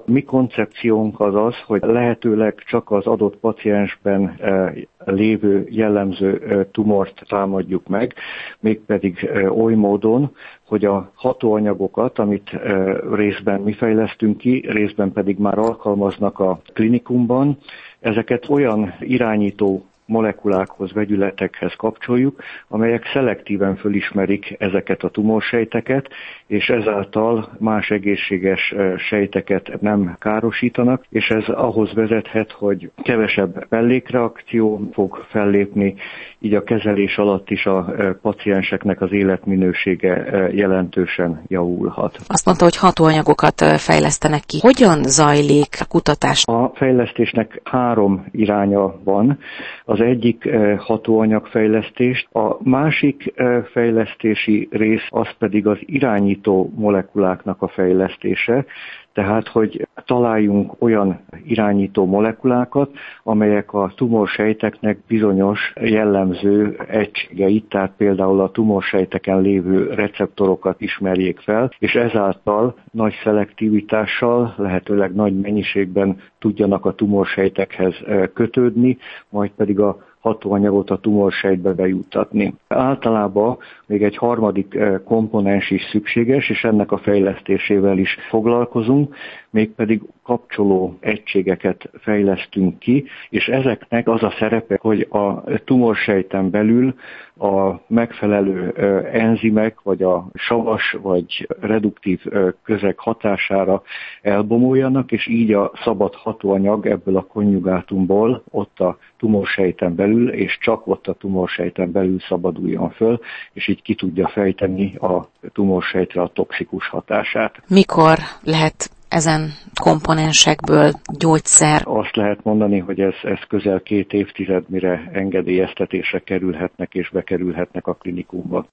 mi koncepciónk az, hogy lehetőleg csak az adott paciensben lévő jellemző tumort támadjuk meg, mégpedig oly módon, hogy a hatóanyagokat, amit részben mi fejlesztünk ki, részben pedig már alkalmaznak a klinikumban, ezeket olyan irányító molekulákhoz, vegyületekhez kapcsoljuk, amelyek szelektíven fölismerik ezeket a tumorsejteket, és ezáltal más egészséges sejteket nem károsítanak, és ez ahhoz vezethet, hogy kevesebb mellékreakció fog fellépni, így a kezelés alatt is a pacienseknek az életminősége jelentősen javulhat. Azt mondta, hogy hatóanyagokat fejlesztenek ki. Hogyan zajlik a kutatás? A fejlesztésnek 3 iránya van. Az egyik hatóanyagfejlesztést, a másik fejlesztési rész az pedig az irányító molekuláknak a fejlesztése, tehát, hogy találjunk olyan irányító molekulákat, amelyek a tumorsejteknek bizonyos jellemző egységeit, tehát például a tumorsejteken lévő receptorokat ismerjék fel, és ezáltal nagy szelektivitással, lehetőleg nagy mennyiségben tudjanak a tumorsejtekhez kötődni, majd pedig a hatóanyagot a tumorsejtbe bejuttatni. Általában még egy harmadik komponens is szükséges, és ennek a fejlesztésével is foglalkozunk, mégpedig kapcsoló egységeket fejlesztünk ki, és ezeknek az a szerepe, hogy a tumorsejten belül a megfelelő enzimek, vagy a savas, vagy reduktív közeg hatására elbomoljanak, és így a szabad hatóanyag ebből a konjugátumból ott a tumorsejten belül, és csak ott a tumorsejten belül szabaduljon föl, és így ki tudja fejteni a tumorsejtre a toxikus hatását. Mikor lehet ezen komponensekből gyógyszer? Azt lehet mondani, hogy ez közel 2 évtized, mire engedélyeztetésre kerülhetnek és bekerülhetnek a klinikumba.